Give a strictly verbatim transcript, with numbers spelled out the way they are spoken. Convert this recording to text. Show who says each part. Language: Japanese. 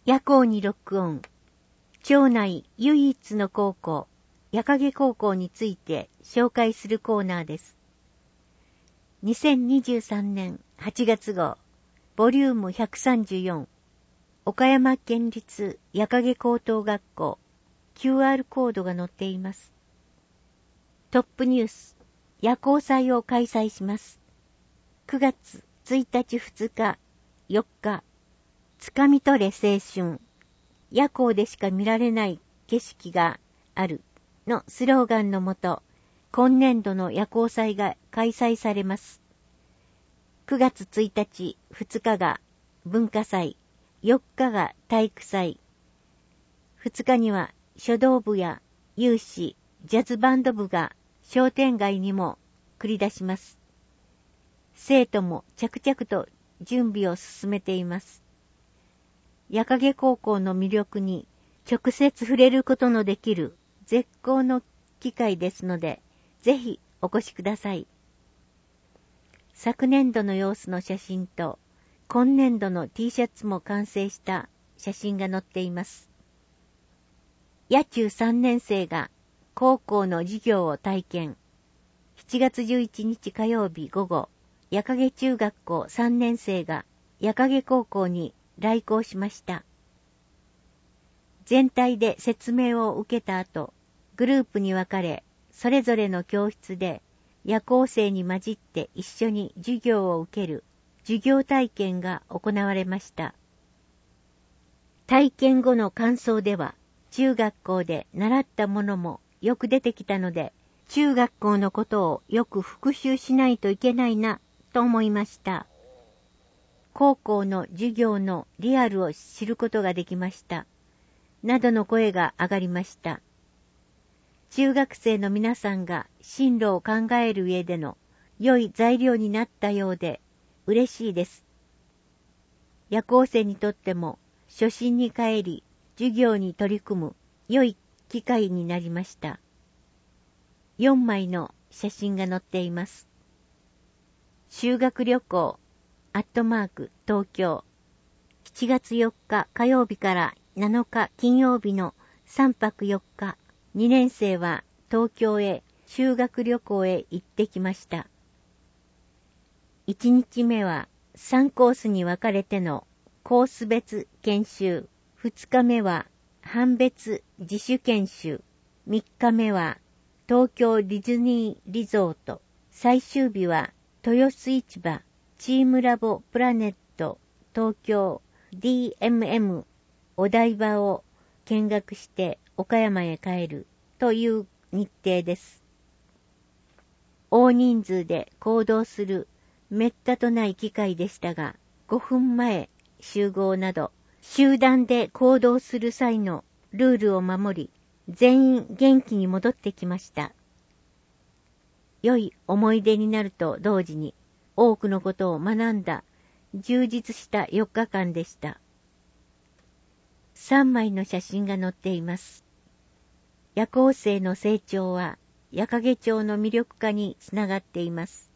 Speaker 1: 夜行にロックオン。町内唯一の高校、夜影高校について紹介するコーナーです。にせんにじゅうさんねんはちがつ号、ボリュームひゃくさんじゅうよん、岡山県立夜影高等学校、キューアール コードが載っています。トップニュース、夜行祭を開催します。くがつついたちふつか、よっか、つかみ取れ青春、夜行でしか見られない景色があるのスローガンのもと、今年度の夜行祭が開催されます。くがつついたち、ふつかが文化祭、よっかが体育祭。ふつかには書道部や有志、ジャズバンド部が商店街にも繰り出します。生徒も着々と準備を進めています。夜影高校の魅力に直接触れることのできる絶好の機会ですので、ぜひお越しください。昨年度の様子の写真と、今年度の T シャツも完成した写真が載っています。野中さんねん生が高校の授業を体験。しちがつじゅういちにち火曜日午後、夜影中学校さんねん生が夜影高校に来校しました。全体で説明を受けた後、グループに分かれ、それぞれの教室で夜行生に混じって一緒に授業を受ける授業体験が行われました。体験後の感想では、中学校で習ったものもよく出てきたので、中学校のことをよく復習しないといけないなと思いました。高校の授業のリアルを知ることができました。などの声が上がりました。中学生の皆さんが進路を考える上での良い材料になったようで嬉しいです。夜行生にとっても初心に帰り授業に取り組む良い機会になりました。よんまいの写真が載っています。修学旅行アットマーク東京しちがつよっか火曜日からなのか金曜日のさんぱくよっか、にねん生は東京へ修学旅行へ行ってきました。いちにちめはさんコースに分かれてのコース別研修、ふつかめは班別自主研修、みっかめは東京ディズニーリゾート、最終日は豊洲市場、チームラボプラネット、東京 ディーエムエム お台場を見学して岡山へ帰るという日程です。大人数で行動するめったとない機会でしたが、ごふんまえ集合など集団で行動する際のルールを守り、全員元気に戻ってきました。良い思い出になると同時に多くのことを学んだ充実したよっかかんでした。さんまいの写真が載っています。夜行生の成長は夜影町の魅力化につながっています。